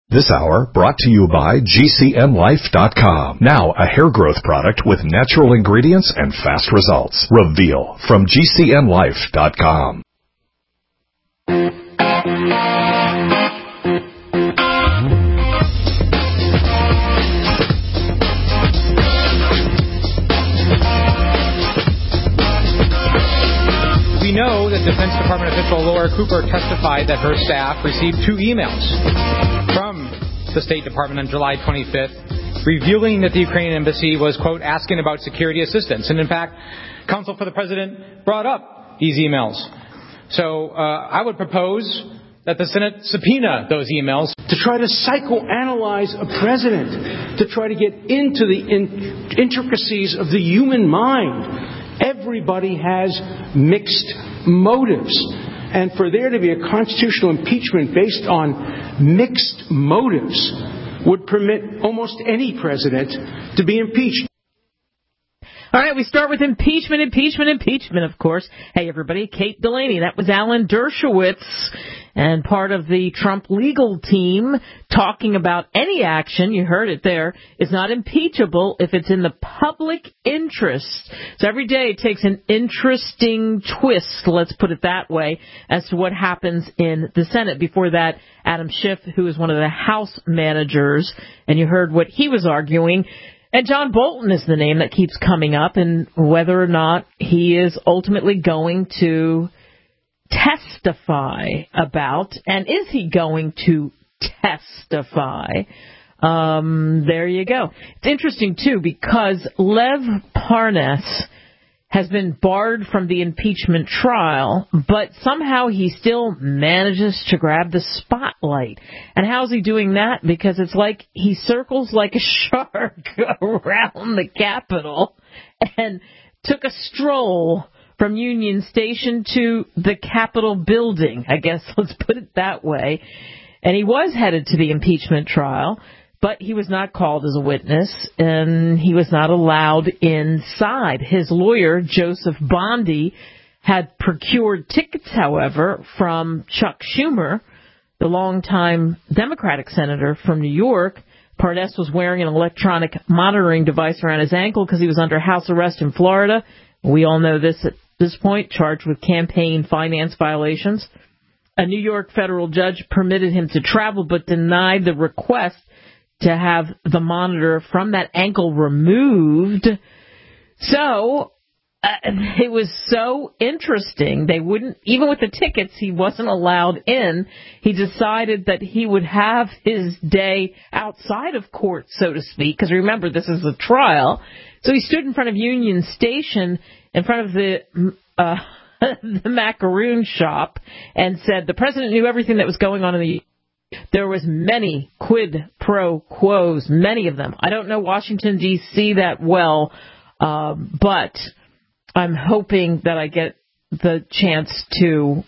This hour brought to you by GCNLife.com. Now a hair growth product with natural ingredients and fast results. Reveal from GCNLife.com. We know that Defense Department official Laura Cooper testified that her staff received 2 emails from the State Department on July 25th revealing that the Ukrainian embassy was, quote, asking about security assistance. And in fact, counsel for the president brought up these emails. So I would propose that the Senate subpoena those emails. To try to psychoanalyze a president, to try to get into the intricacies of the human mind. Everybody has mixed motives. And for there to be a constitutional impeachment based on mixed motives would permit almost any president to be impeached. All right, we start with impeachment, of course. Hey, everybody, Kate Delaney. That was Alan Dershowitz and part of the Trump legal team talking about any action, you heard it there, is not impeachable if it's in the public interest. So every day it takes an interesting twist, let's put it that way, as to what happens in the Senate. Before that, Adam Schiff, who is one of the House managers, and you heard what he was arguing. And John Bolton is the name that keeps coming up, and whether or not he is ultimately going to testify about, and is he going to testify? There you go. It's interesting, too, because Lev Parnas has been barred from the impeachment trial, but somehow he still manages to grab the spotlight. And how's he doing that? Because it's like he circles like a shark around the Capitol and took a stroll from Union Station to the Capitol building, I guess, let's put it that way. And he was headed to the impeachment trial, but he was not called as a witness, and he was not allowed inside. His lawyer, Joseph Bondi, had procured tickets, however, from Chuck Schumer, the longtime Democratic senator from New York. Parnas was wearing an electronic monitoring device around his ankle because he was under house arrest in Florida. We all know this at this point, charged with campaign finance violations. A New York federal judge permitted him to travel but denied the request to have the monitor from that ankle removed. So it was so interesting. They wouldn't, even with the tickets, he wasn't allowed in. He decided that he would have his day outside of court, so to speak, because remember, this is a trial. So he stood in front of Union Station, in front of the the macaroon shop, and said the president knew everything that was going on in the... There was many quid pro quos, many of them. I don't know Washington, D.C. that well, but I'm hoping that I get the chance to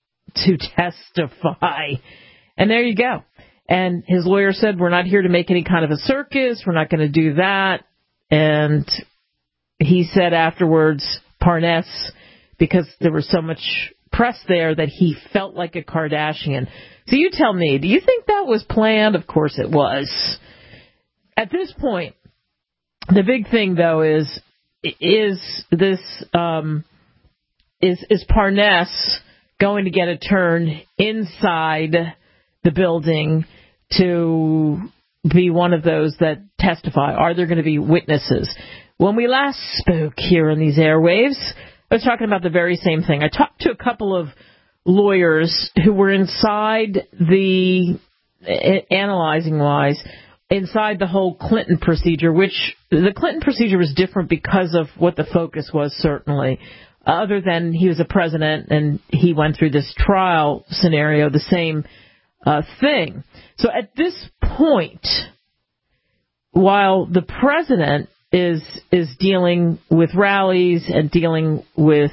testify. And there you go. And his lawyer said, we're not here to make any kind of a circus. We're not going to do that. And he said afterwards, Parnas, because there was so much press there, that he felt like a Kardashian. So you tell me, do you think that was planned? Of course it was. At this point, the big thing, though, is Parnas going to get a turn inside the building to be one of those that testify? Are there going to be witnesses? When we last spoke here in these airwaves, I was talking about the very same thing. I talked to a couple of lawyers who were inside analyzing-wise, inside the whole Clinton procedure, which the Clinton procedure was different because of what the focus was, certainly. Other than he was a president and he went through this trial scenario, the same thing. So at this point, while the president is dealing with rallies and dealing with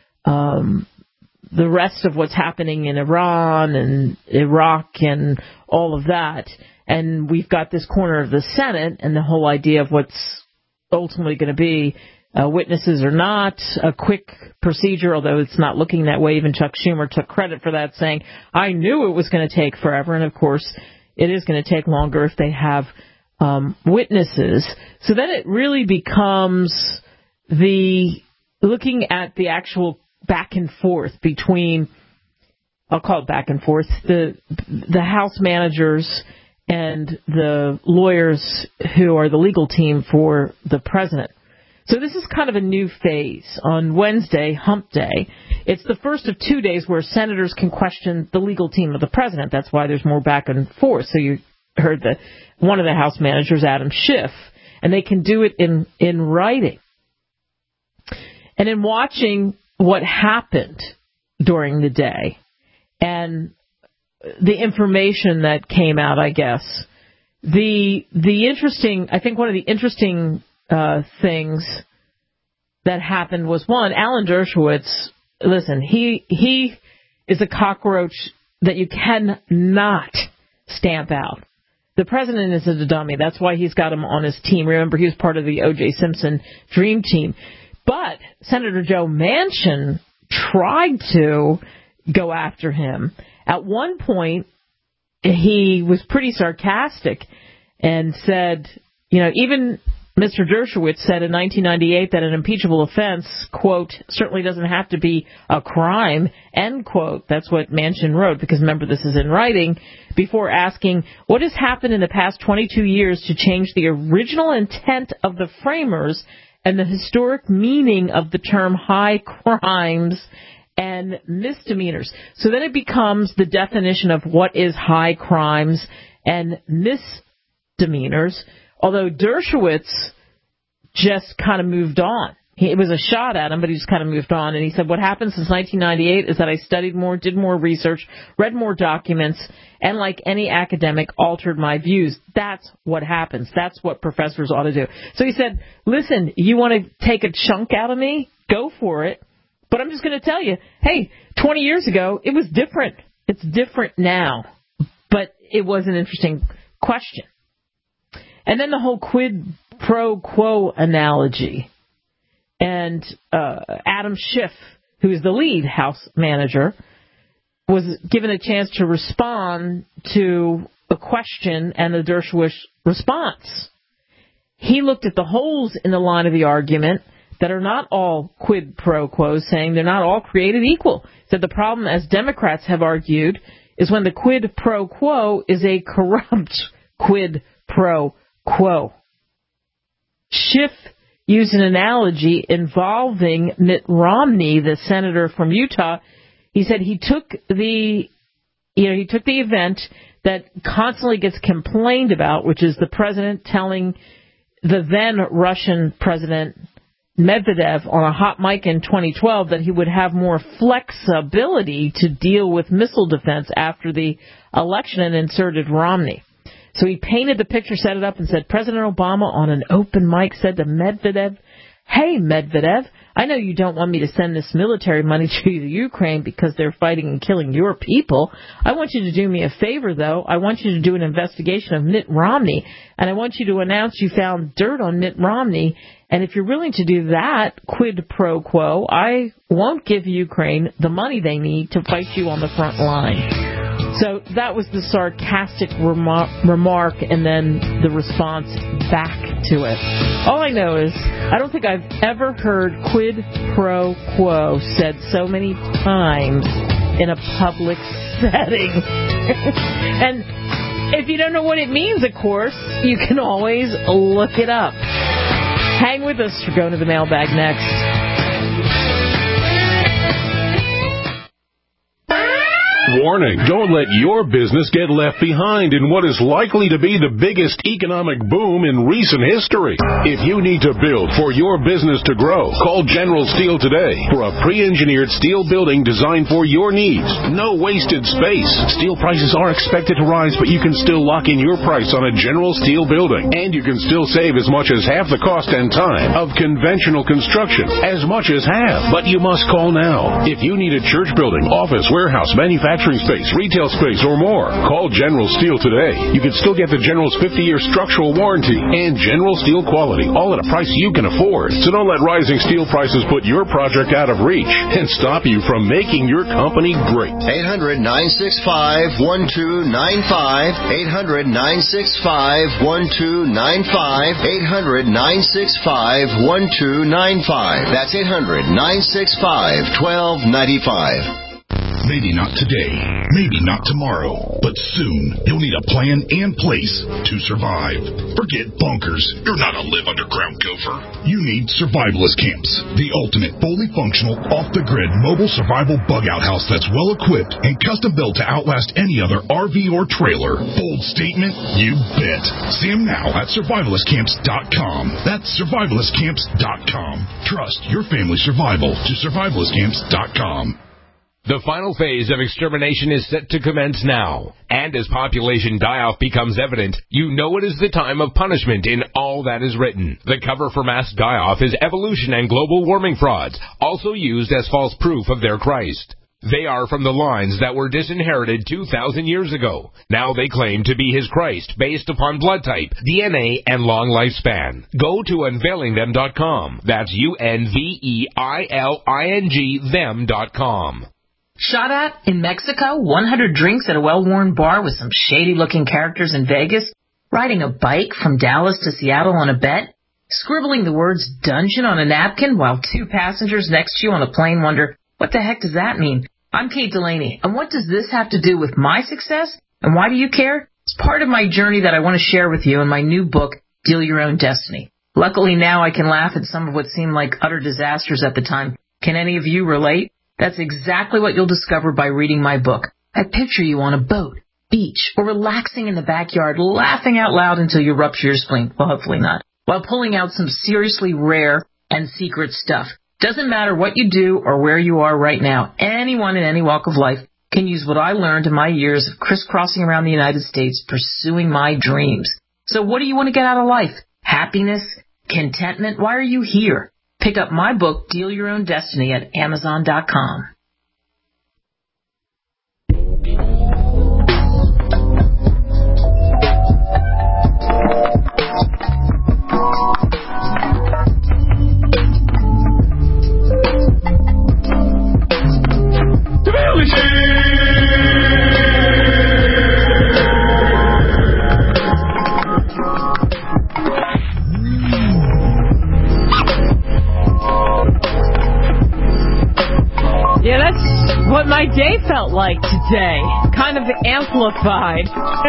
the rest of what's happening in Iran and Iraq and all of that, and we've got this corner of the Senate and the whole idea of what's ultimately going to be witnesses or not, a quick procedure, although it's not looking that way. Even Chuck Schumer took credit for that, saying, I knew it was going to take forever. And, of course, it is going to take longer if they have witnesses. So then it really becomes looking at the actual back and forth between, I'll call it back and forth, the House managers and the lawyers who are the legal team for the president. So this is kind of a new phase. On Wednesday, Hump Day, it's the first of 2 days where senators can question the legal team of the president. That's why there's more back and forth. So you heard that one of the House managers, Adam Schiff, and they can do it in writing. And in watching what happened during the day and the information that came out, I guess, I think one of the interesting things that happened was, one, Alan Dershowitz, listen, he is a cockroach that you cannot stamp out. The president is a dummy. That's why he's got him on his team. Remember, he was part of the O.J. Simpson Dream Team. But Senator Joe Manchin tried to go after him. At one point, he was pretty sarcastic and said, even Mr. Dershowitz said in 1998 that an impeachable offense, quote, certainly doesn't have to be a crime, end quote. That's what Manchin wrote, because remember, this is in writing, before asking, what has happened in the past 22 years to change the original intent of the framers and the historic meaning of the term high crimes and misdemeanors? So then it becomes the definition of what is high crimes and misdemeanors, although Dershowitz just kind of moved on. It was a shot at him, but he just kind of moved on. And he said, what happened since 1998 is that I studied more, did more research, read more documents, and like any academic, altered my views. That's what happens. That's what professors ought to do. So he said, listen, you want to take a chunk out of me? Go for it. But I'm just going to tell you, hey, 20 years ago, it was different. It's different now. But it was an interesting question. And then the whole quid pro quo analogy. And Adam Schiff, who is the lead House manager, was given a chance to respond to a question and the Dershowitz response. He looked at the holes in the line of the argument that are not all quid pro quos, saying they're not all created equal. He said the problem, as Democrats have argued, is when the quid pro quo is a corrupt quid pro quo. Schiff used an analogy involving Mitt Romney, the senator from Utah. He said he took the event that constantly gets complained about, which is the president telling the then Russian president Medvedev on a hot mic in 2012 that he would have more flexibility to deal with missile defense after the election, and inserted Romney. So he painted the picture, set it up, and said, President Obama on an open mic said to Medvedev, hey, Medvedev, I know you don't want me to send this military money to the Ukraine because they're fighting and killing your people. I want you to do me a favor, though. I want you to do an investigation of Mitt Romney, and I want you to announce you found dirt on Mitt Romney. And if you're willing to do that, quid pro quo, I won't give Ukraine the money they need to fight you on the front line. So that was the sarcastic remark and then the response back to it. All I know is I don't think I've ever heard quid pro quo said so many times in a public setting. And if you don't know what it means, of course, you can always look it up. Hang with us. We're going to the mailbag next. Warning, don't let your business get left behind in what is likely to be the biggest economic boom in recent history. If you need to build for your business to grow, call General Steel today for a pre-engineered steel building designed for your needs. No wasted space. Steel prices are expected to rise, but you can still lock in your price on a General Steel building. And you can still save as much as half the cost and time of conventional construction. As much as half. But you must call now. If you need a church building, office, warehouse, manufacturing, manufacturing space, retail space, or more. Call General Steel today. You can still get the General's 50-year structural warranty and General Steel quality, all at a price you can afford. So don't let rising steel prices put your project out of reach and stop you from making your company great. 800-965-1295. 800-965-1295. 800-965-1295. That's 800-965-1295. Maybe not today, maybe not tomorrow, but soon you'll need a plan and place to survive. Forget bunkers. You're not a live underground gopher. You need Survivalist Camps, the ultimate fully functional, off-the-grid mobile survival bug-out house that's well-equipped and custom-built to outlast any other RV or trailer. Bold statement? You bet. See them now at survivalistcamps.com. That's survivalistcamps.com. Trust your family's survival to survivalistcamps.com. The final phase of extermination is set to commence now. And as population die-off becomes evident, you know it is the time of punishment in all that is written. The cover for mass die-off is evolution and global warming frauds, also used as false proof of their Christ. They are from the lines that were disinherited 2,000 years ago. Now they claim to be his Christ based upon blood type, DNA, and long lifespan. Go to unveilingthem.com. That's UNVEILING them.com. Shot at in Mexico, 100 drinks at a well-worn bar with some shady-looking characters in Vegas, riding a bike from Dallas to Seattle on a bet, scribbling the words dungeon on a napkin while two passengers next to you on a plane wonder, what the heck does that mean? I'm Kate Delaney, and what does this have to do with my success, and why do you care? It's part of my journey that I want to share with you in my new book, Deal Your Own Destiny. Luckily now I can laugh at some of what seemed like utter disasters at the time. Can any of you relate? That's exactly what you'll discover by reading my book. I picture you on a boat, beach, or relaxing in the backyard, laughing out loud until you rupture your spleen. Well, hopefully not. While pulling out some seriously rare and secret stuff. Doesn't matter what you do or where you are right now. Anyone in any walk of life can use what I learned in my years of crisscrossing around the United States pursuing my dreams. So what do you want to get out of life? Happiness? Contentment? Why are you here? Pick up my book, Deal Your Own Destiny, at Amazon.com. Yeah, that's what my day felt like today. Kind of amplified.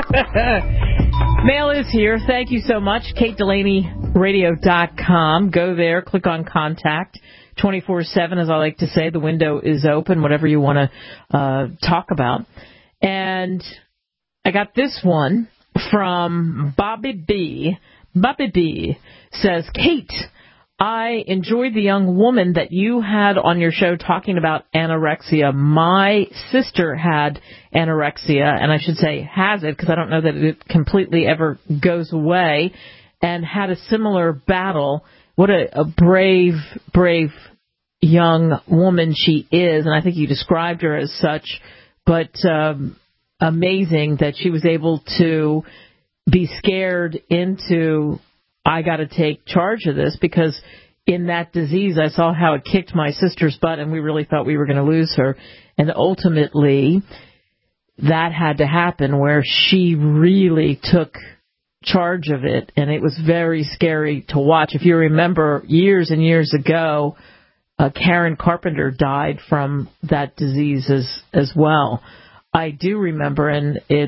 Mail is here. Thank you so much. KateDelaneyRadio.com. Go there. Click on Contact. 24/7, as I like to say. The window is open, whatever you want to talk about. And I got this one from Bobby B. Bobby B says, Kate, I enjoyed the young woman that you had on your show talking about anorexia. My sister had anorexia, and I should say has it, because I don't know that it completely ever goes away, and had a similar battle. What a brave, brave young woman she is, and I think you described her as such, but amazing that she was able to be scared into, I got to take charge of this, because in that disease, I saw how it kicked my sister's butt, and we really thought we were going to lose her. And ultimately, that had to happen where she really took charge of it, and it was very scary to watch. If you remember, years and years ago, Karen Carpenter died from that disease as well. I do remember, and it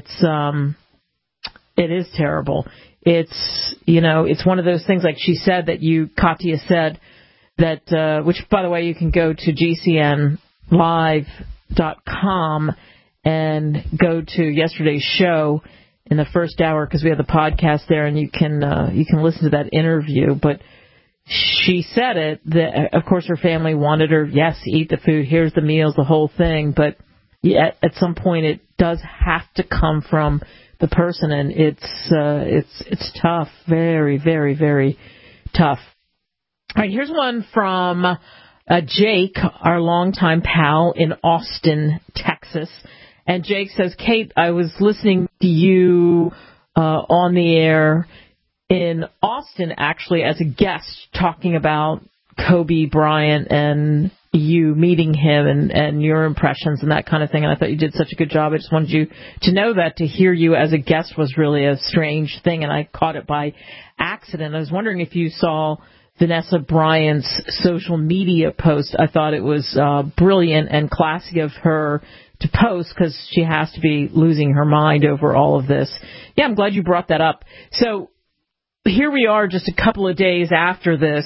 is terrible. It's one of those things, like she said, that Katya said, that, which, by the way, you can go to GCNlive.com and go to yesterday's show in the first hour, because we have the podcast there, and you can listen to that interview. But she said it, that, of course, her family wanted her, yes, eat the food, here's the meals, the whole thing. But at some point, it does have to come from the person, and it's tough, very, very, very tough. All right, here's one from Jake, our longtime pal in Austin, Texas, And Jake says, Kate, I was listening to you on the air in Austin, actually, as a guest, talking about Kobe Bryant and you meeting him and your impressions and that kind of thing. And I thought you did such a good job. I just wanted you to know that to hear you as a guest was really a strange thing, and I caught it by accident. I was wondering if you saw Vanessa Bryant's social media post. I thought it was brilliant and classy of her to post, because she has to be losing her mind over all of this. Yeah, I'm glad you brought that up. So here we are just a couple of days after this,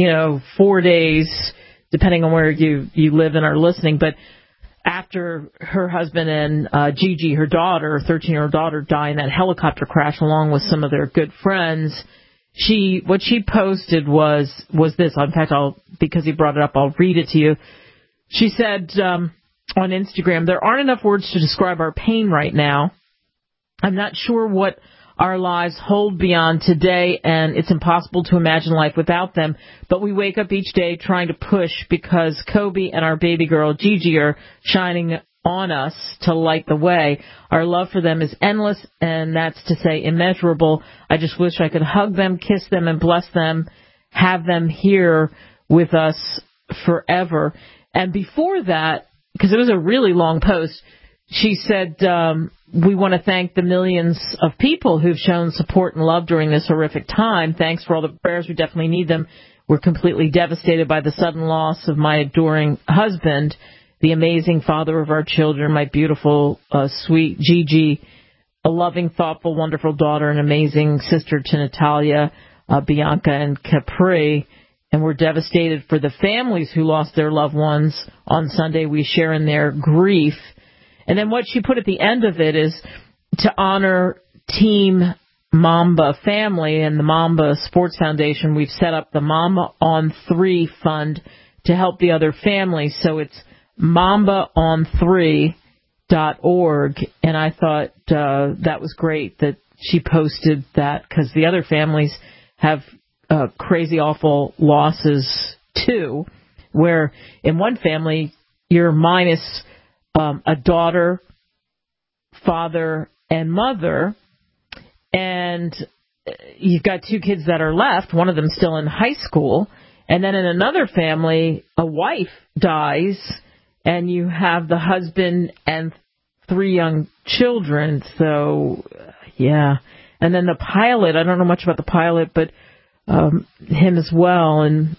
4 days, depending on where you live and are listening, but after her husband and Gigi, her daughter, 13-year-old daughter, die in that helicopter crash along with some of their good friends, what she posted was this. In fact, because he brought it up, I'll read it to you. She said on Instagram, there aren't enough words to describe our pain right now. I'm not sure what our lives hold beyond today, and it's impossible to imagine life without them. But we wake up each day trying to push because Kobe and our baby girl Gigi are shining on us to light the way. Our love for them is endless, and that's to say immeasurable. I just wish I could hug them, kiss them, and bless them, have them here with us forever. And before that, because it was a really long post, she said, we want to thank the millions of people who've shown support and love during this horrific time. Thanks for all the prayers. We definitely need them. We're completely devastated by the sudden loss of my adoring husband, the amazing father of our children, my beautiful, sweet Gigi, a loving, thoughtful, wonderful daughter, an amazing sister to Natalia, Bianca, and Capri. And we're devastated for the families who lost their loved ones on Sunday. We share in their grief. And then what she put at the end of it is to honor Team Mamba family and the Mamba Sports Foundation. We've set up the Mamba on 3 fund to help the other families. So it's mambaon3.org. And I thought that was great that she posted that, because the other families have crazy, awful losses too, where in one family you're minus a daughter, father, and mother, and you've got 2 kids that are left, one of them still in high school, and then in another family, a wife dies, and you have the husband and 3 young children, so, yeah. And then the pilot, I don't know much about the pilot, but him as well, and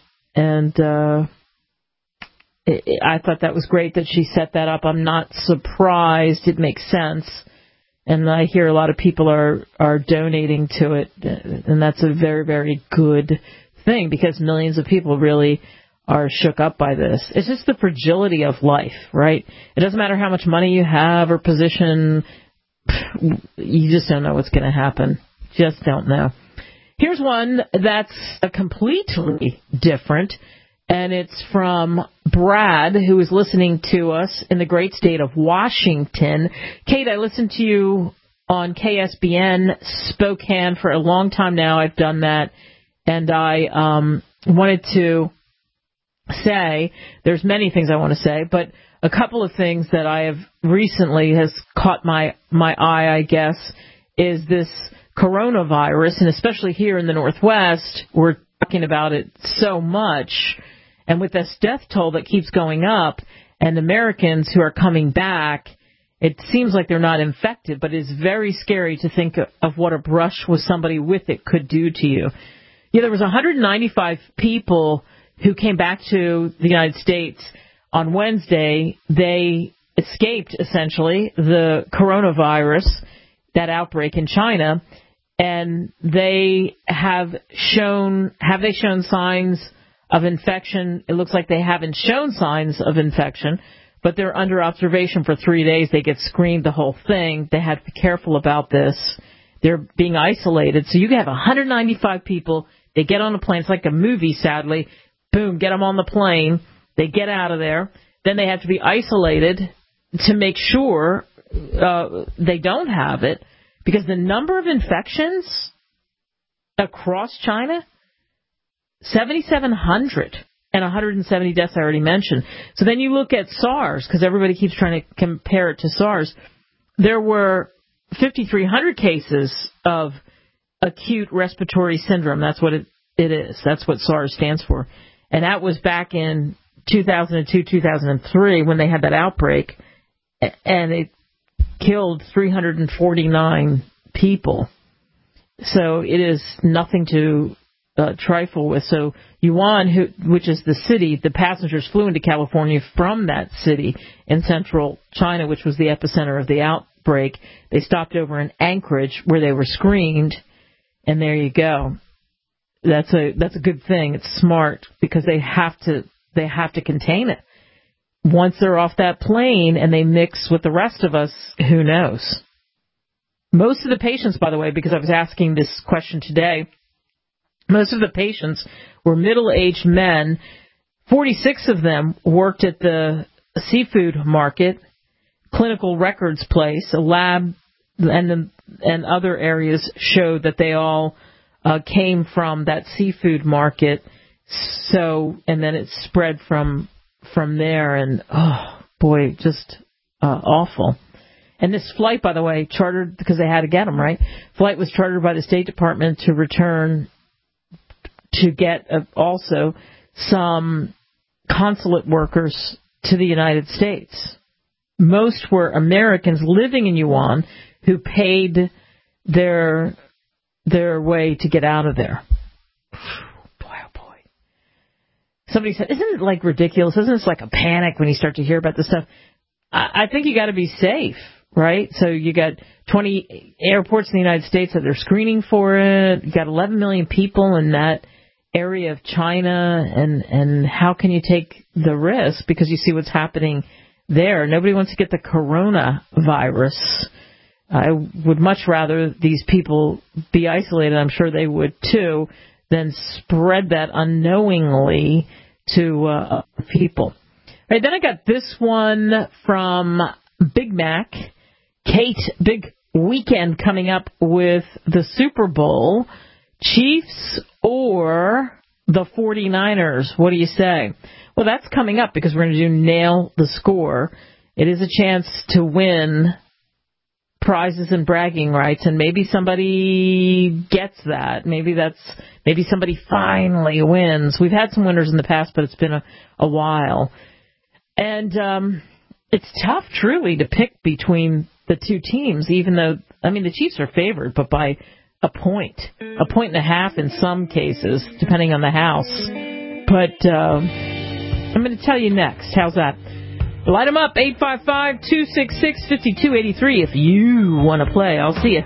I thought that was great that she set that up. I'm not surprised. It makes sense. And I hear a lot of people are donating to it, and that's a very, very good thing, because millions of people really are shook up by this. It's just the fragility of life, right? It doesn't matter how much money you have or position. You just don't know what's going to happen. Just don't know. Here's one that's completely different, and it's from Brad, who is listening to us in the great state of Washington. Kate, I listened to you on KSBN Spokane for a long time now. I've done that, and I wanted to say, there's many things I want to say, but a couple of things that I have recently has caught my eye, I guess, is this coronavirus, and especially here in the Northwest, we're talking about it so much, and with this death toll that keeps going up, and Americans who are coming back, it seems like they're not infected, but it's very scary to think of what a brush with somebody with it could do to you. Yeah, there was 195 people who came back to the United States on Wednesday. They escaped, essentially, the coronavirus, that outbreak in China, and they have shown signs of infection? It looks like they haven't shown signs of infection, but they're under observation for 3 days. They get screened, the whole thing. They have to be careful about this. They're being isolated. So you have 195 people. They get on a plane. It's like a movie, sadly. Boom, get them on the plane. They get out of there. Then they have to be isolated to make sure they don't have it, because the number of infections across China, 7,700. and 170 deaths I already mentioned. So then you look at SARS, because everybody keeps trying to compare it to SARS. There were 5,300 cases of acute respiratory syndrome. That's what it is. That's what SARS stands for. And that was back in 2002, 2003 when they had that outbreak, and it killed 349 people. So it is nothing to trifle with. So Wuhan, which is the city, the passengers flew into California from that city in central China, which was the epicenter of the outbreak. They stopped over in Anchorage where they were screened, and there you go. That's a good thing. It's smart because they have to contain it. Once they're off that plane and they mix with the rest of us, who knows? Most of the patients, by the way, because I was asking this question today, most of the patients were middle-aged men. 46 of them worked at the seafood market, clinical records place, a lab, and other areas showed that they all came from that seafood market. So, and then it spread from there, and oh boy, just awful. And this flight, by the way, chartered because they had to get them, right? Flight was chartered by the State Department to return to get also some consulate workers to the United States. Most were Americans living in Wuhan who paid their way to get out of there. Boy, oh boy. Somebody said, isn't it like ridiculous? Isn't this like a panic when you start to hear about this stuff? I think you got to be safe, right? So you got 20 airports in the United States that they're screening for it. You got 11 million people in that area of China, and how can you take the risk because you see what's happening there? Nobody wants to get the coronavirus. I would much rather these people be isolated, I'm sure they would too, than spread that unknowingly to people. All right, then I got this one from Big Mac. Kate, big weekend coming up with the Super Bowl. Chiefs or the 49ers? What do you say? Well, that's coming up because we're going to do Nail the Score. It is a chance to win prizes and bragging rights, and maybe somebody gets that. Maybe somebody finally wins. We've had some winners in the past, but it's been a while. And it's tough, truly, to pick between the two teams, even though, I mean, the Chiefs are favored, but by a point and a half in some cases, depending on the house. But I'm going to tell you next. How's that? Light them up, 855-266-5283 if you want to play. I'll see you.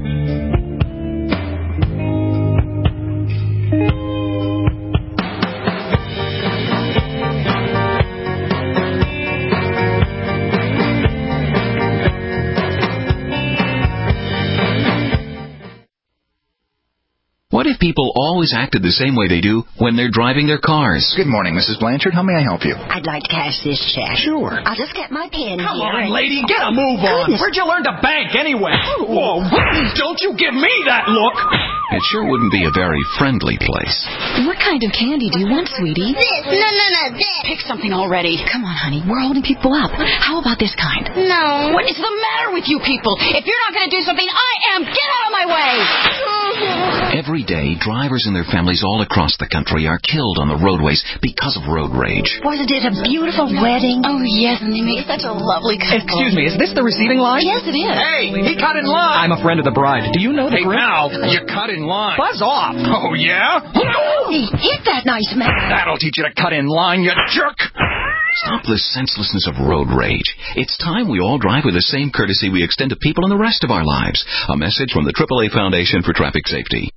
What if people always acted the same way they do when they're driving their cars? Good morning, Mrs. Blanchard. How may I help you? I'd like to cash this check. Sure. I'll just get my pen Come here. on, lady, get a move on. Where'd you learn to bank anyway? Whoa, don't you give me that look. It sure wouldn't be a very friendly place. What kind of candy do you want, sweetie? This. No, this. Pick something already. Come on, honey. We're holding people up. How about this kind? No. What is the matter with you people? If you're not going to do something, I am. Get out of my way. Every day, drivers and their families all across the country are killed on the roadways because of road rage. Wasn't it a beautiful wedding? Oh, yes, and they made such a lovely couple. Excuse me, is this the receiving line? Yes, it is. Hey, he cut in line. I'm a friend of the bride. Do you know the now, you cut in line. Buzz off. Oh, yeah? Hey, hit that nice man. That'll teach you to cut in line, you jerk. Stop the senselessness of road rage. It's time we all drive with the same courtesy we extend to people in the rest of our lives. A message from the AAA Foundation for Traffic Safety.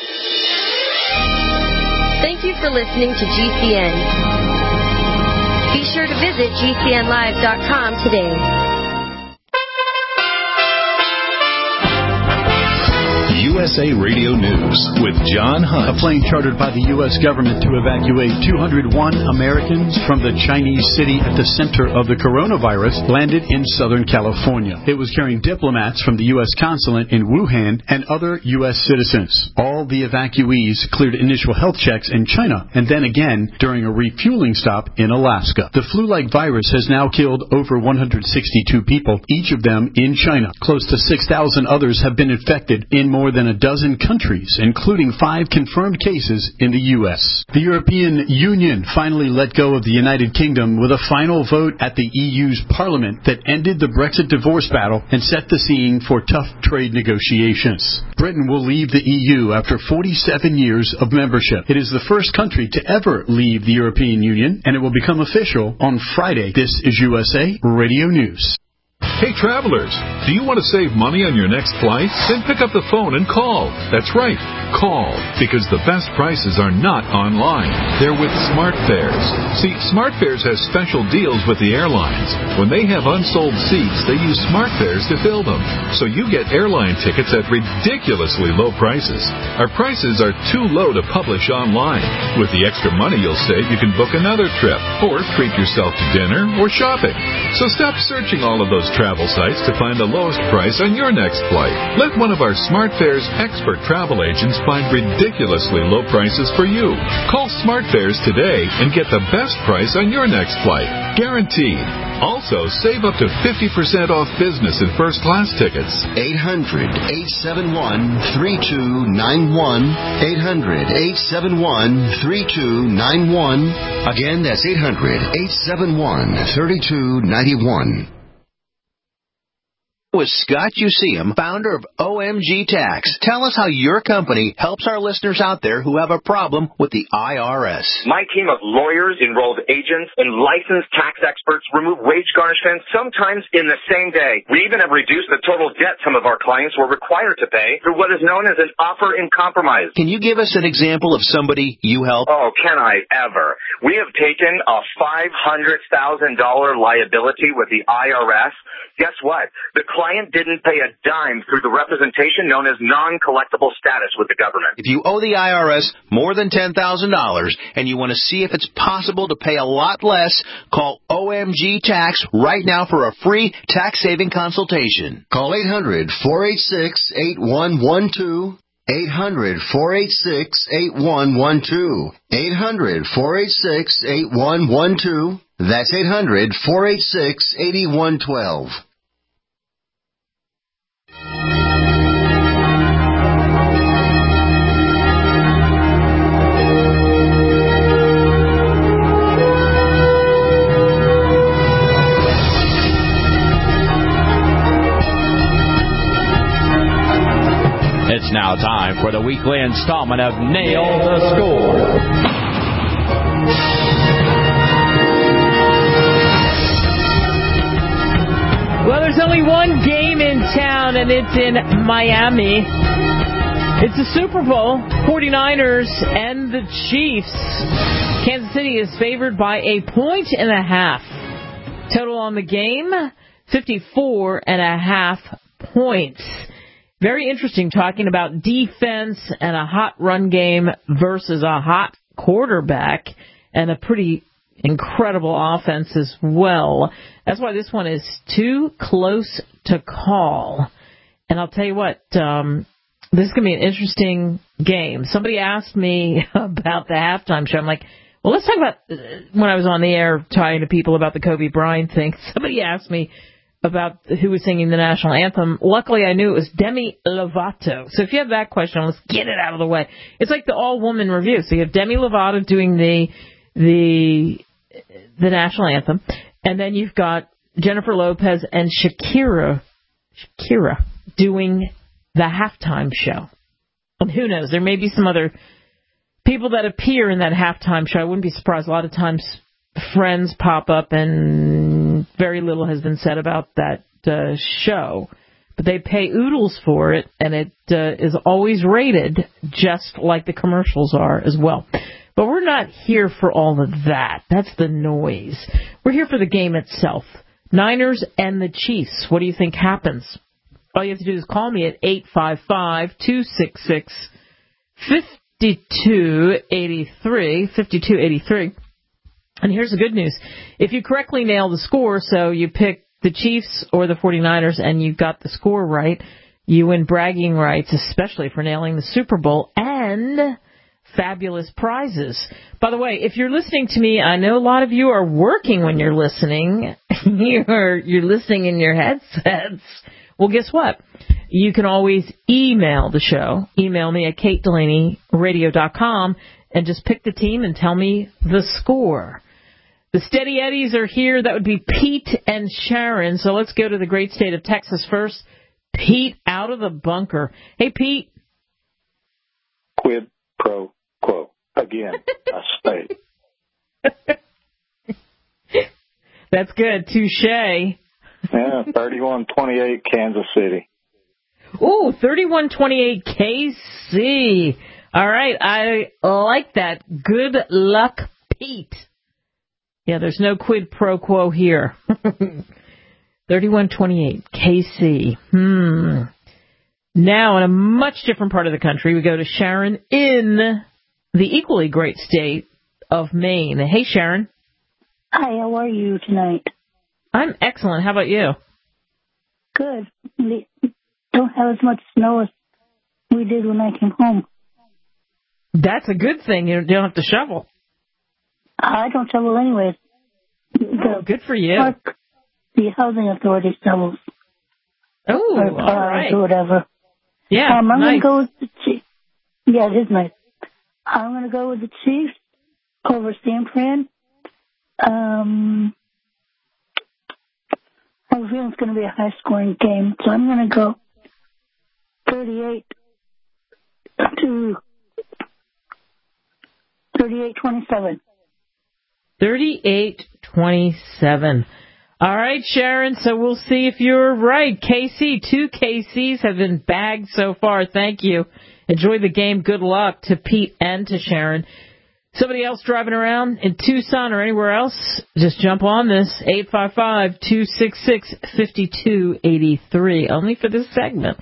Thank you for listening to GCN. Be sure to visit GCNlive.com today. USA Radio News with John Hunt. A plane chartered by the U.S. government to evacuate 201 Americans from the Chinese city at the center of the coronavirus landed in Southern California. It was carrying diplomats from the U.S. consulate in Wuhan and other U.S. citizens. All the evacuees cleared initial health checks in China and then again during a refueling stop in Alaska. The flu-like virus has now killed over 162 people, each of them in China. Close to 6,000 others have been infected in more than a dozen countries, including 5 confirmed cases in the U.S. The European Union finally let go of the United Kingdom with a final vote at the EU's Parliament that ended the Brexit divorce battle and set the scene for tough trade negotiations. Britain will leave the EU after 47 years of membership. It is the first country to ever leave the European Union, and it will become official on Friday. This is USA Radio News. Hey, travelers, do you want to save money on your next flight? Then pick up the phone and call. That's right, call, because the best prices are not online. They're with SmartFares. See, SmartFares has special deals with the airlines. When they have unsold seats, they use SmartFares to fill them. So you get airline tickets at ridiculously low prices. Our prices are too low to publish online. With the extra money you'll save, you can book another trip, or treat yourself to dinner or shopping. So stop searching all of those travel sites to find the lowest price on your next flight. Let one of our SmartFares expert travel agents find ridiculously low prices for you. Call SmartFares today and get the best price on your next flight. Guaranteed. Also, save up to 50% off business and first class tickets. 800-871-3291. 800-871-3291. Again, that's 800-871-3291. With Scott Useum, founder of OMG Tax. Tell us how your company helps our listeners out there who have a problem with the IRS. My team of lawyers, enrolled agents, and licensed tax experts remove wage garnishments sometimes in the same day. We even have reduced the total debt some of our clients were required to pay through what is known as an offer in compromise. Can you give us an example of somebody you help? Oh, can I ever? We have taken a $500,000 liability with the IRS. Guess what? The client didn't pay a dime through the representation known as non-collectible status with the government. If you owe the IRS more than $10,000 and you want to see if it's possible to pay a lot less, call OMG Tax right now for a free tax-saving consultation. Call 800-486-8112. 800-486-8112. 800-486-8112. That's 800-486-8112. It's now time for the weekly installment of Nail the Score. Well, there's only one game in town, and it's in Miami. It's the Super Bowl, 49ers and the Chiefs. Kansas City is favored by 1.5 points. Total on the game, 54.5 points. Very interesting, talking about defense and a hot run game versus a hot quarterback and a pretty incredible offense as well. That's why this one is too close to call. And I'll tell you what, this is going to be an interesting game. Somebody asked me about the halftime show. I'm like, well, let's talk about, when I was on the air talking to people about the Kobe Bryant thing, somebody asked me about who was singing the national anthem. Luckily, I knew it was Demi Lovato. So if you have that question, let's get it out of the way. It's like the all-woman review. So you have Demi Lovato doing the national anthem, and then you've got Jennifer Lopez and Shakira doing the halftime show. And who knows, there may be some other people that appear in that halftime show. I wouldn't be surprised. A lot of times friends pop up, and very little has been said about that show. But they pay oodles for it, and it is always rated just like the commercials are as well. But we're not here for all of that. That's the noise. We're here for the game itself. Niners and the Chiefs. What do you think happens? all you have to do is call me at 855-266-5283. And here's the good news. If you correctly nail the score, so you pick the Chiefs or the 49ers and you got the score right, you win bragging rights, especially for nailing the Super Bowl, and fabulous prizes. By the way, if you're listening to me, I know a lot of you are working when you're listening. You're listening in your headsets. Well, guess what? You can always email the show. Email me at KateDelaneyRadio.com and just pick the team and tell me the score. The Steady Eddies are here. That would be Pete and Sharon. So let's go to the great state of Texas first. Pete out of the bunker. Hey, Pete. Quid pro quo. Again, I say. That's good. Touche. Yeah, 31-28 Kansas City. Ooh, 31-28 KC. All right, I like that. Good luck, Pete. Yeah, there's no quid pro quo here. 31-28 KC. Now, in a much different part of the country, we go to Sharon in the equally great state of Maine. Hey, Sharon. Hi, how are you tonight? I'm excellent. How about you? Good. We don't have as much snow as we did when I came home. That's a good thing. You don't have to shovel. I don't shovel anyways. Good for you. The housing authority shovels. Oh, all right. Or whatever. Yeah, I'm nice. going to go with the Chiefs. Yeah, it is nice. I'm going to go with the Chiefs over San Fran. I have a feeling it's going to be a high-scoring game, so I'm going to go 38-27. 38-27. All right, Sharon, so we'll see if you're right. KC, 2 KCs have been bagged so far. Thank you. Enjoy the game. Good luck to Pete and to Sharon. Somebody else driving around in Tucson or anywhere else, just jump on this. 855-266-5283. Only for this segment.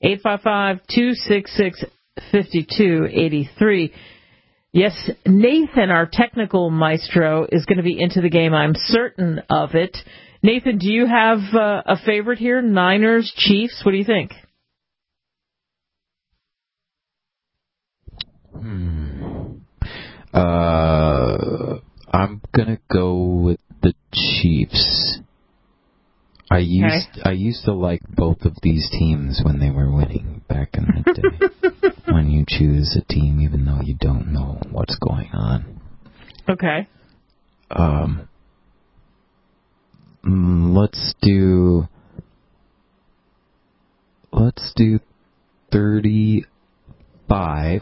855-266-5283. Yes, Nathan, our technical maestro, is going to be into the game. I'm certain of it. Nathan, do you have a favorite here? Niners, Chiefs? What do you think? I'm gonna go with the Chiefs. I used to like both of these teams when they were winning back in the day. When you choose a team, even though you don't know what's going on. Okay. Let's do 35.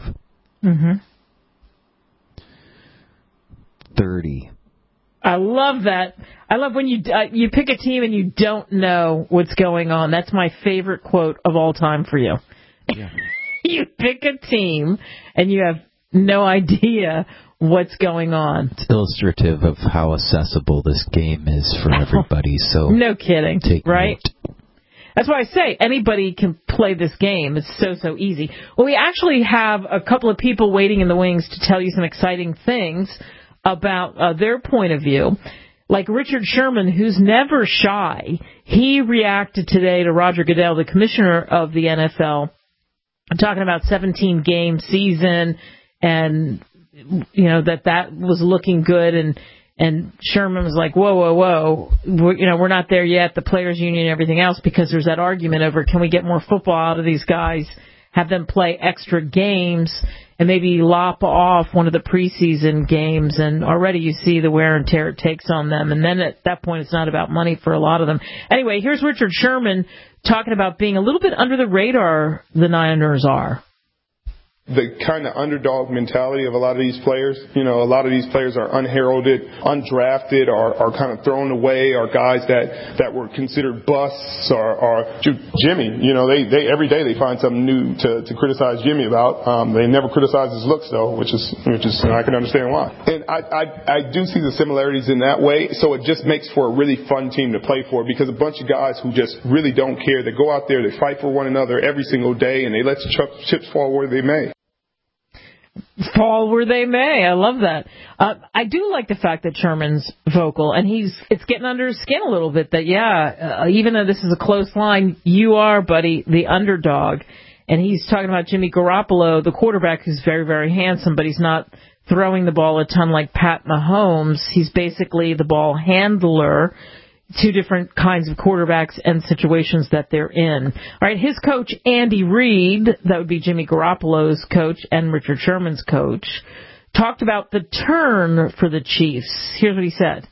30. I love that. I love when you pick a team and you don't know what's going on. That's my favorite quote of all time for you. Yeah. You pick a team and you have no idea what's going on. It's illustrative of how accessible this game is for everybody. So no kidding, right? Note. That's why I say anybody can play this game. It's so easy. Well, we actually have a couple of people waiting in the wings to tell you some exciting things about their point of view. Like Richard Sherman, who's never shy. He reacted today to Roger Goodell, the commissioner of the NFL, talking about 17-game season and, you know, that was looking good. And Sherman was like, whoa. We're not there yet, the players union and everything else, because there's that argument over can we get more football out of these guys, have them play extra games, and maybe lop off one of the preseason games. And already you see the wear and tear it takes on them. And then at that point, it's not about money for a lot of them. Anyway, here's Richard Sherman talking about being a little bit under the radar, the Niners are. the kind of underdog mentality of a lot of these players. You know, a lot of these players are unheralded, undrafted, are kind of thrown away, are guys that were considered busts, or Jimmy. You know, they every day they find something new to criticize Jimmy about. They never criticize his looks though, which is I can understand why. And I do see the similarities in that way. So it just makes for a really fun team to play for, because a bunch of guys who just really don't care. They go out there, they fight for one another every single day, and they let the chips fall where they may. Fall where they may. I love that. I do like the fact that Sherman's vocal, and it's getting under his skin a little bit that, even though this is a close line, you are, buddy, the underdog. And he's talking about Jimmy Garoppolo, the quarterback, who's very, very handsome, but he's not throwing the ball a ton like Pat Mahomes. He's basically the ball handler. Two different kinds of quarterbacks and situations that they're in. All right, his coach, Andy Reid, that would be Jimmy Garoppolo's coach and Richard Sherman's coach, talked about the turn for the Chiefs. Here's what he said.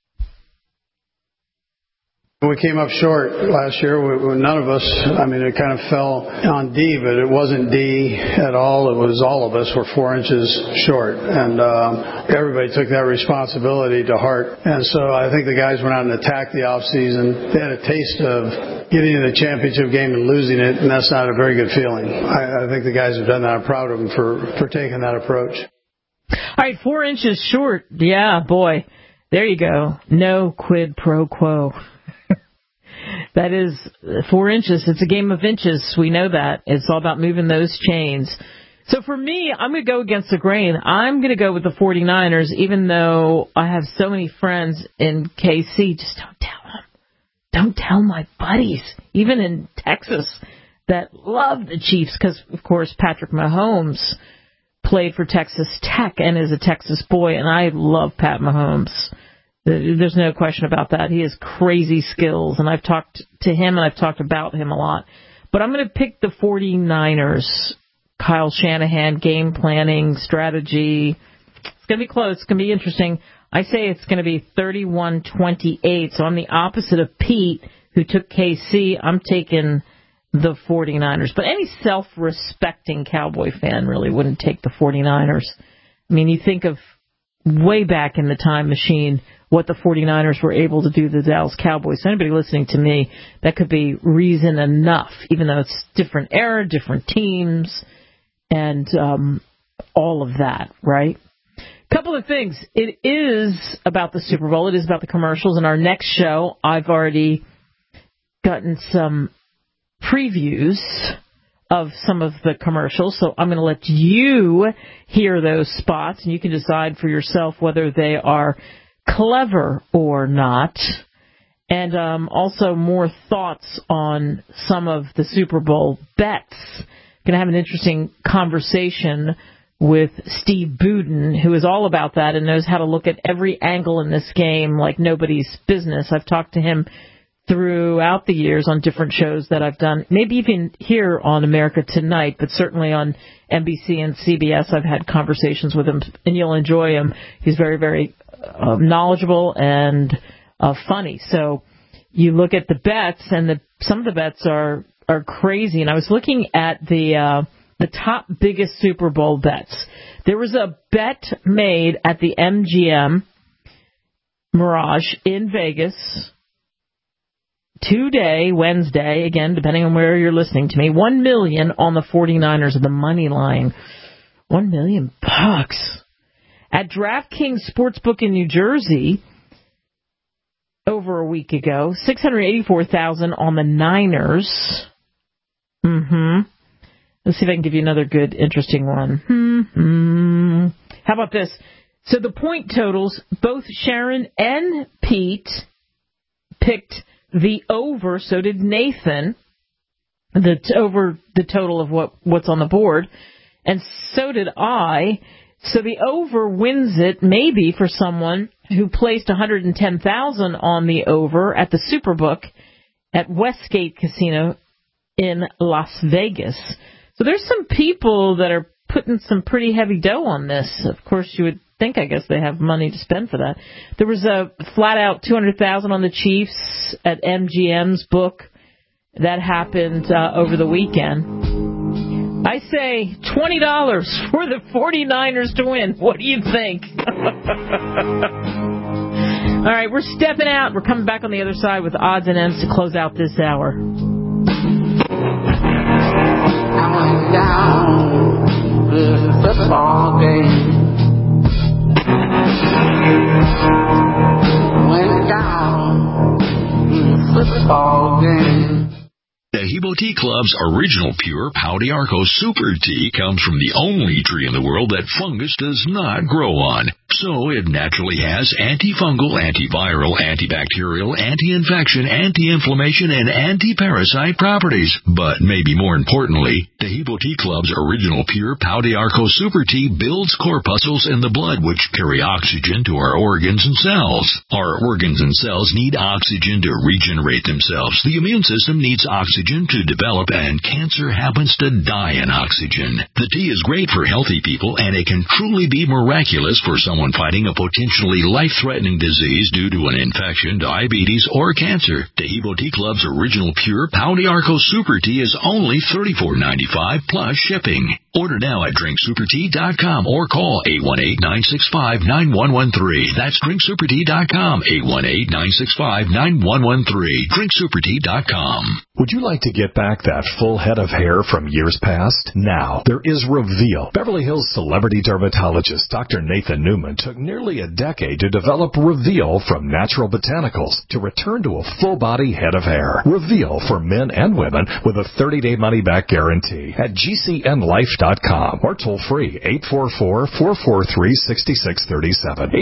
We came up short last year. None of us, it kind of fell on D, but it wasn't D at all. It was all of us were 4 inches short. And everybody took that responsibility to heart. And so I think the guys went out and attacked the offseason. They had a taste of getting to the championship game and losing it, and that's not a very good feeling. I think the guys have done that. I'm proud of them for taking that approach. All right, 4 inches short. Yeah, boy. There you go. No quid pro quo. That is 4 inches. It's a game of inches. We know that. It's all about moving those chains. So for me, I'm going to go against the grain. I'm going to go with the 49ers, even though I have so many friends in KC. Just don't tell them. Don't tell my buddies, even in Texas, that love the Chiefs because, of course, Patrick Mahomes played for Texas Tech and is a Texas boy, and I love Pat Mahomes. There's no question about that. He has crazy skills, and I've talked to him and I've talked about him a lot. But I'm going to pick the 49ers. Kyle Shanahan, game planning, strategy. It's going to be close. It's going to be interesting. I say it's going to be 31-28. So I'm the opposite of Pete, who took KC. I'm taking the 49ers. But any self-respecting Cowboy fan really wouldn't take the 49ers. I mean, you think of way back in the time machine what the 49ers were able to do to the Dallas Cowboys. So anybody listening to me, that could be reason enough, even though it's different era, different teams, and all of that, right? Couple of things. It is about the Super Bowl. It is about the commercials. In our next show, I've already gotten some previews of some of the commercials, so I'm going to let you hear those spots, and you can decide for yourself whether they are clever or not. And also more thoughts on some of the Super Bowl bets. Going to have an interesting conversation with Steve Budin, who is all about that and knows how to look at every angle in this game like nobody's business. I've talked to him throughout the years on different shows that I've done, maybe even here on America Tonight, but certainly on NBC and CBS. I've had conversations with him, and you'll enjoy him. He's very, very knowledgeable and funny. So you look at the bets, and some of the bets are crazy. And I was looking at the top biggest Super Bowl bets. There was a bet made at the MGM Mirage in Vegas today, Wednesday, again, depending on where you're listening to me, $1 million on the 49ers of the money line. $1 million. At DraftKings Sportsbook in New Jersey, over a week ago, $684,000 on the Niners. Let's see if I can give you another good, interesting one. How about this? So the point totals, both Sharon and Pete picked the over, so did Nathan, over the total of what's on the board, and so did I. So the over wins it, maybe for someone who placed $110,000 on the over at the Superbook at Westgate Casino in Las Vegas. So there's some people that are putting some pretty heavy dough on this. Of course, you would think, I guess, they have money to spend for that. There was a flat-out $200,000 on the Chiefs at MGM's book. That happened over the weekend. I say $20 for the 49ers to win. What do you think? All right, we're stepping out. We're coming back on the other side with odds and ends to close out this hour. I went down the football game. Went down the football game. The Hebo Tea Club's original pure Pau d'Arco Super Tea comes from the only tree in the world that fungus does not grow on. So it naturally has antifungal, antiviral, antibacterial, anti-infection, anti-inflammation, and anti-parasite properties. But maybe more importantly, the Hebo Tea Club's original pure Pau d'Arco Super Tea builds corpuscles in the blood which carry oxygen to our organs and cells. Our organs and cells need oxygen to regenerate themselves. The immune system needs oxygen to develop, and cancer happens to die in oxygen. The tea is great for healthy people, and it can truly be miraculous for someone fighting a potentially life-threatening disease due to an infection, diabetes, or cancer. The Hebo Tea Club's original pure Pau d'Arco Super Tea is only $34.95 plus shipping. Order now at drinksupertea.com or call 818-965-9113. That's drinksupertea.com, 818-965-9113. drinksupertea.com. Would you like to get back that full head of hair from years past? Now, there is Reveal. Beverly Hills celebrity dermatologist Dr. Nathan Newman took nearly a decade to develop Reveal from natural botanicals to return to a full-body head of hair. Reveal for men and women with a 30-day money-back guarantee at GCNlife.com or toll-free 844-443-6637.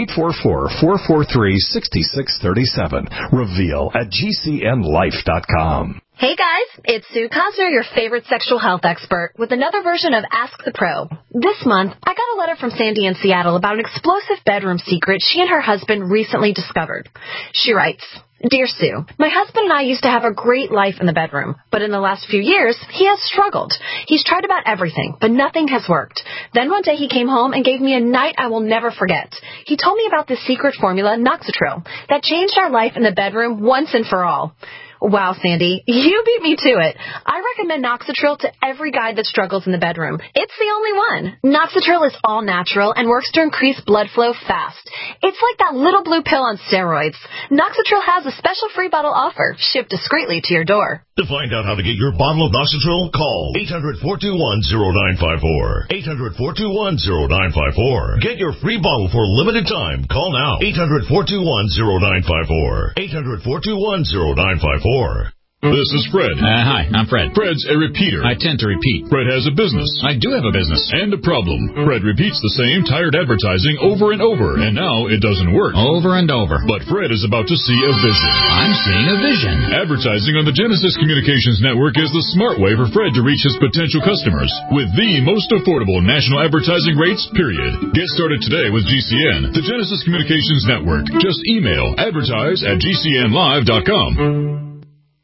844-443-6637. Reveal at GCNlife.com. Hey guys, it's Sue Cosner, your favorite sexual health expert, with another version of Ask the Pro. This month, I got a letter from Sandy in Seattle about an explosive bedroom secret she and her husband recently discovered. She writes, Dear Sue, my husband and I used to have a great life in the bedroom, but in the last few years, he has struggled. He's tried about everything, but nothing has worked. Then one day he came home and gave me a night I will never forget. He told me about this secret formula, Noxitril, that changed our life in the bedroom once and for all. Wow, Sandy, you beat me to it. I recommend Noxitril to every guy that struggles in the bedroom. It's the only one. Noxitril is all natural and works to increase blood flow fast. It's like that little blue pill on steroids. Noxitril has a special free bottle offer, shipped discreetly to your door. To find out how to get your bottle of Noxitril, call 800-421-0954. 800-421-0954. Get your free bottle for a limited time. Call now. 800-421-0954. 800-421-0954. This is Fred. Hi, I'm Fred. Fred's a repeater. I tend to repeat. Fred has a business. I do have a business. And a problem. Fred repeats the same tired advertising over and over, and now it doesn't work. Over and over. But Fred is about to see a vision. I'm seeing a vision. Advertising on the Genesis Communications Network is the smart way for Fred to reach his potential customers with the most affordable national advertising rates, period. Get started today with GCN, the Genesis Communications Network. Just email advertise@GCNlive.com.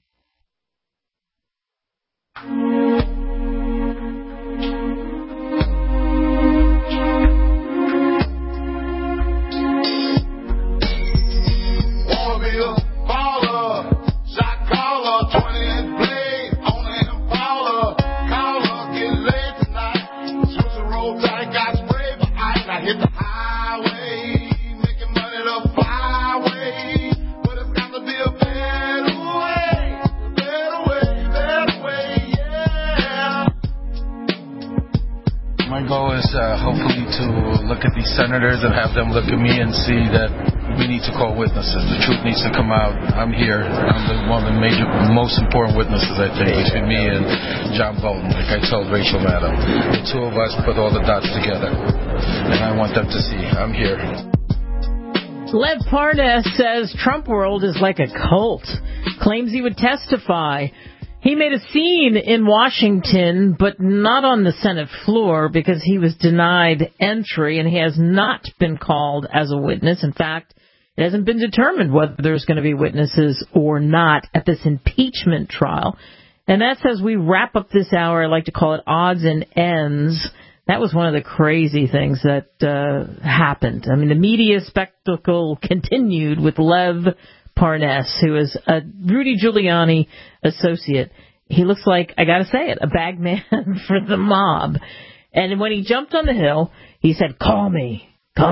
Hopefully to look at these senators and have them look at me and see that we need to call witnesses. The truth needs to come out. I'm here. I'm one of the most important witnesses, I think, between me and John Bolton. Like I told Rachel Maddow, the two of us put all the dots together, and I want them to see I'm here. Lev Parnas says Trump world is like a cult. Claims he would testify. He made a scene in Washington, but not on the Senate floor because he was denied entry, and he has not been called as a witness. In fact, it hasn't been determined whether there's going to be witnesses or not at this impeachment trial. And that's as we wrap up this hour. I like to call it odds and ends. That was one of the crazy things that happened. I mean, the media spectacle continued with Lev Parnas, who is a Rudy Giuliani associate. he looks like, I gotta say it, a bag man for the mob. And when he jumped on the hill, he said, call me.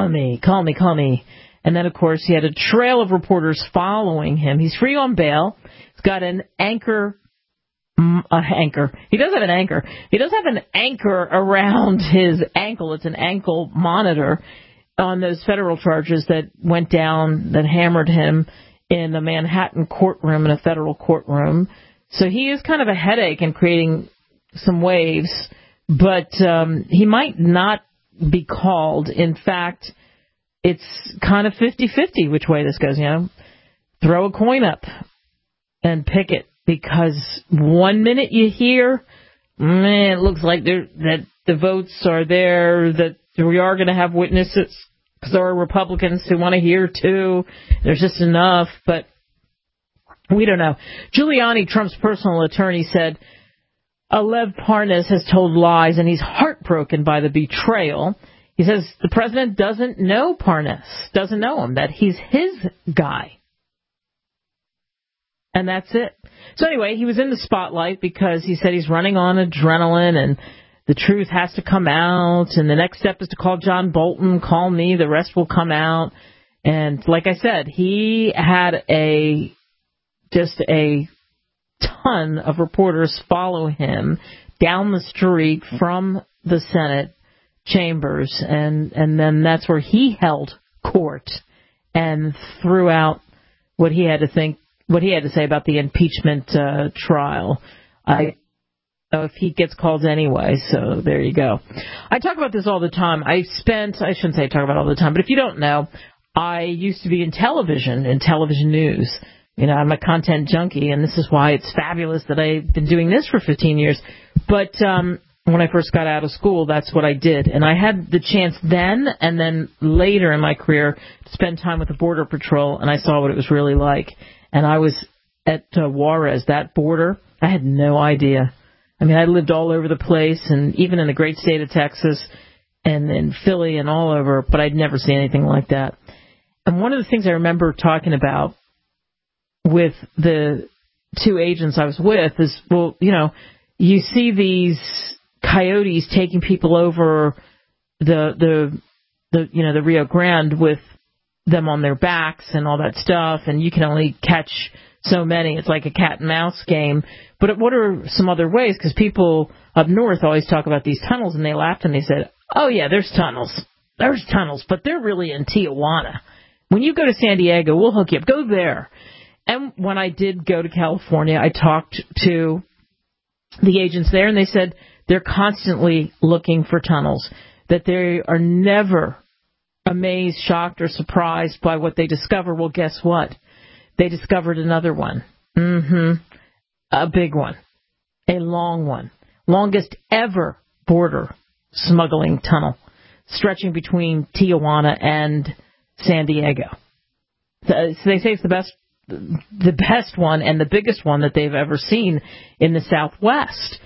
And then, of course, he had a trail of reporters following him. He's free on bail. He's got an anchor. He does have an anchor. He does have an anchor around his ankle. It's an ankle monitor on those federal charges that went down, that hammered him in a Manhattan courtroom, in a federal courtroom. So he is kind of a headache and creating some waves, but he might not be called. In fact, it's kind of 50-50 which way this goes, Throw a coin up and pick it, because one minute you hear, it looks like that the votes are there, that we are going to have witnesses, because there are Republicans who want to hear too. There's just enough, but we don't know. Giuliani, Trump's personal attorney, said Lev Parnas has told lies and he's heartbroken by the betrayal. He says the president doesn't know Parnas, doesn't know him, that he's his guy. And that's it. So anyway, he was in the spotlight because he said he's running on adrenaline and the truth has to come out. And the next step is to call John Bolton, call me, the rest will come out. And like I said, he had just a ton of reporters follow him down the street from the Senate chambers, and then that's where he held court and threw out what he had to say about the impeachment trial. I don't know if he gets called anyway, so there you go. I talk about this all the time. I shouldn't say talk about it all the time, but if you don't know, I used to be in television news. I'm a content junkie, and this is why it's fabulous that I've been doing this for 15 years. But when I first got out of school, that's what I did. And I had the chance then and then later in my career to spend time with the Border Patrol, and I saw what it was really like. And I was at Juarez, that border. I had no idea. I mean, I lived all over the place, and even in the great state of Texas and in Philly and all over, but I'd never seen anything like that. And one of the things I remember talking about with the two agents I was with is, you see these coyotes taking people over the Rio Grande with them on their backs and all that stuff, and you can only catch so many. It's like a cat and mouse game. But what are some other ways? Because people up north always talk about these tunnels, and they laughed and they said, oh yeah, there's tunnels, but they're really in Tijuana. When you go to San Diego, we'll hook you up. Go there. And when I did go to California, I talked to the agents there, and they said they're constantly looking for tunnels, that they are never amazed, shocked, or surprised by what they discover. Well, guess what? They discovered another one. A big one. A long one. Longest ever border smuggling tunnel, stretching between Tijuana and San Diego. So they say it's the best one and the biggest one that they've ever seen in the Southwest.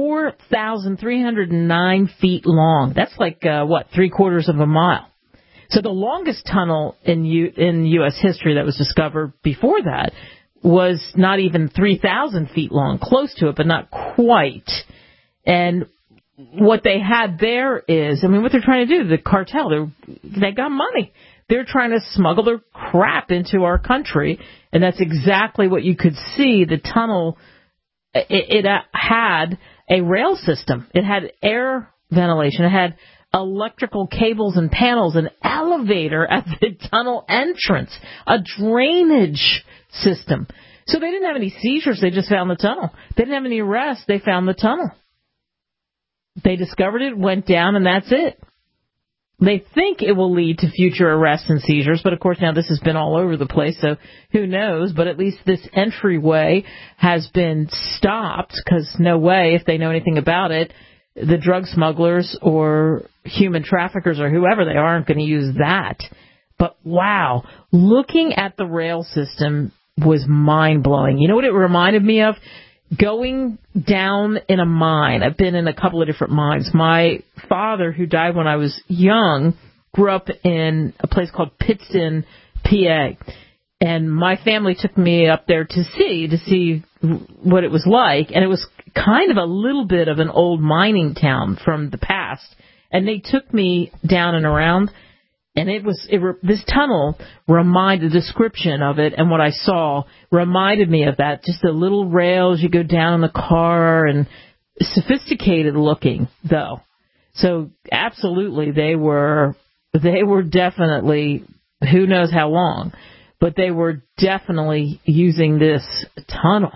4,309 feet long. That's like, 3/4 of a mile. So the longest tunnel in U.S. history that was discovered before that was not even 3,000 feet long, close to it, but not quite. And what they had there is, what they're trying to do, the cartel, they got money. They're trying to smuggle their crap into our country, and that's exactly what you could see. The tunnel, it had a rail system. It had air ventilation. It had electrical cables and panels, an elevator at the tunnel entrance, a drainage system. So they didn't have any seizures. They just found the tunnel. They didn't have any arrests. They found the tunnel. They discovered it, went down, and that's it. They think it will lead to future arrests and seizures, but of course now this has been all over the place, so who knows? But at least this entryway has been stopped, because no way, if they know anything about it, the drug smugglers or human traffickers or whoever they are aren't going to use that. But wow, looking at the rail system was mind-blowing. You know what it reminded me of? Going down in a mine. I've been in a couple of different mines. My father, who died when I was young, grew up in a place called Pittston, PA. And my family took me up there to see what it was like. And it was kind of a little bit of an old mining town from the past. And they took me down and around. And this tunnel the description of it and what I saw reminded me of that. Just the little rails, you go down in the car, and sophisticated looking, though. So absolutely, they were definitely, who knows how long, but they were definitely using this tunnel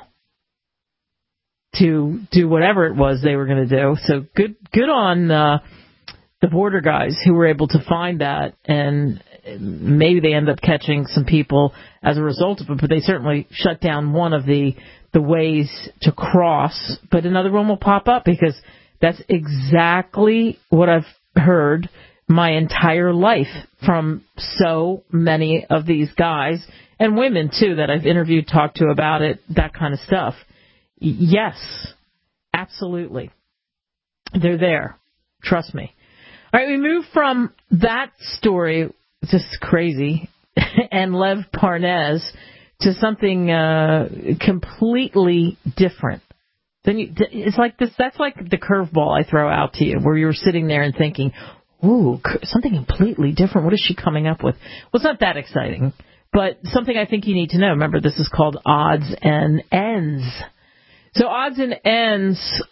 to do whatever it was they were going to do. So good on the border guys who were able to find that, and maybe they end up catching some people as a result of it, but they certainly shut down one of the ways to cross, but another one will pop up, because that's exactly what I've heard my entire life from so many of these guys and women, too, that I've interviewed, talked to about it, that kind of stuff. Yes, absolutely. They're there. Trust me. All right, we move from that story, just crazy, and Lev Parnas, to something completely different. It's like this. That's like the curveball I throw out to you, where you're sitting there and thinking, "Ooh, something completely different. What is she coming up with?" Well, it's not that exciting, but something I think you need to know. Remember, this is called Odds and Ends. So Odds and Ends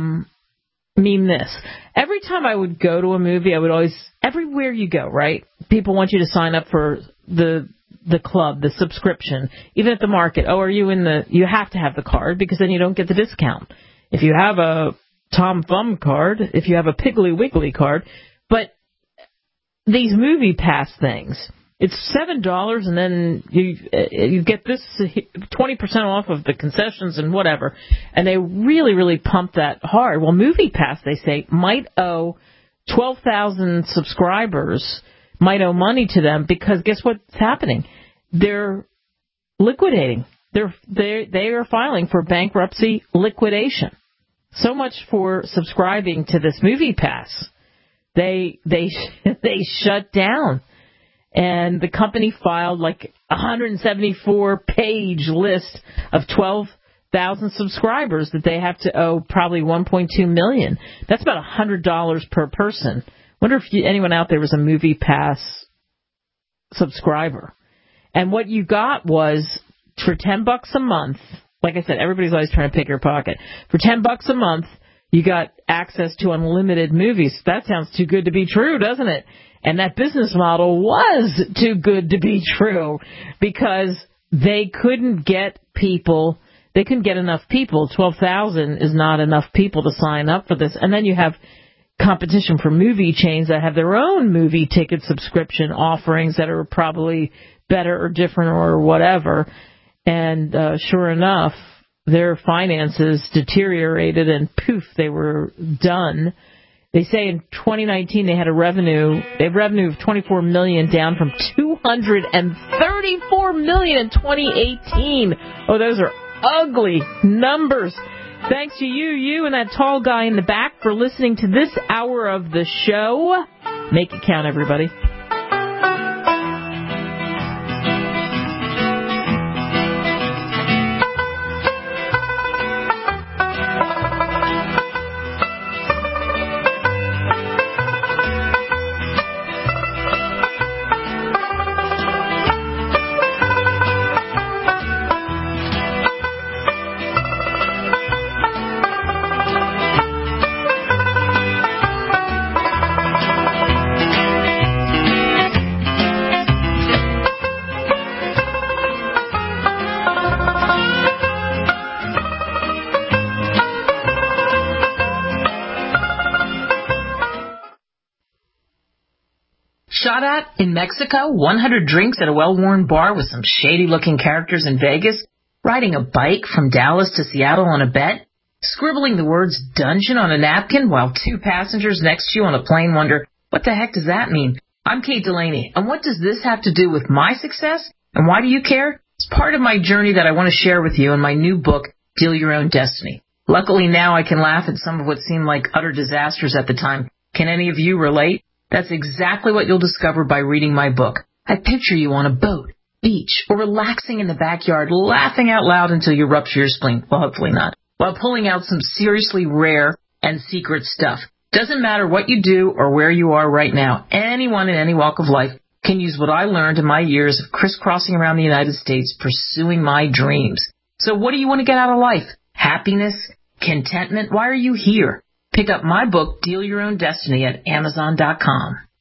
mean this. Every time I would go to a movie, I would always, everywhere you go, right? People want you to sign up for the club, the subscription, even at the market. Oh, are you you have to have the card, because then you don't get the discount. If you have a Tom Thumb card, if you have a Piggly Wiggly card, but these movie pass things, it's $7, and then you get this 20% off of the concessions and whatever, and they really, really pump that hard. Well, Movie Pass, they say, might owe 12,000 subscribers, might owe money to them, because guess what's happening? They're liquidating. They are filing for bankruptcy liquidation. So much for subscribing to this Movie Pass. They shut down. And the company filed like a 174-page list of 12,000 subscribers that they have to owe probably $1.2 million. That's about $100 per person. Wonder if anyone out there was a Movie Pass subscriber. And what you got was, for $10 a month, like I said, everybody's always trying to pick your pocket. For $10 a month, you got access to unlimited movies. That sounds too good to be true, doesn't it? And that business model was too good to be true, because they couldn't get people. They couldn't get enough people. 12,000 is not enough people to sign up for this. And then you have competition for movie chains that have their own movie ticket subscription offerings that are probably better or different or whatever. And sure enough, their finances deteriorated, and poof, they were done. They say in 2019 they had a revenue of $24 million, down from $234 million in 2018. Oh, those are ugly numbers. Thanks to you and that tall guy in the back for listening to this hour of the show. Make it count, everybody. Shot at in Mexico, 100 drinks at a well-worn bar with some shady-looking characters in Vegas, riding a bike from Dallas to Seattle on a bet, scribbling the words dungeon on a napkin while two passengers next to you on a plane wonder, what the heck does that mean? I'm Kate Delaney, and what does this have to do with my success? And why do you care? It's part of my journey that I want to share with you in my new book, Deal Your Own Destiny. Luckily now I can laugh at some of what seemed like utter disasters at the time. Can any of you relate? That's exactly what you'll discover by reading my book. I picture you on a boat. beach, or relaxing in the backyard, laughing out loud until you rupture your spleen. Well, hopefully not. While pulling out some seriously rare and secret stuff. Doesn't matter what you do or where you are right now. Anyone in any walk of life can use what I learned in my years of crisscrossing around the United States pursuing my dreams. So what do you want to get out of life? Happiness? Contentment? Why are you here? Pick up my book, Deal Your Own Destiny, at Amazon.com.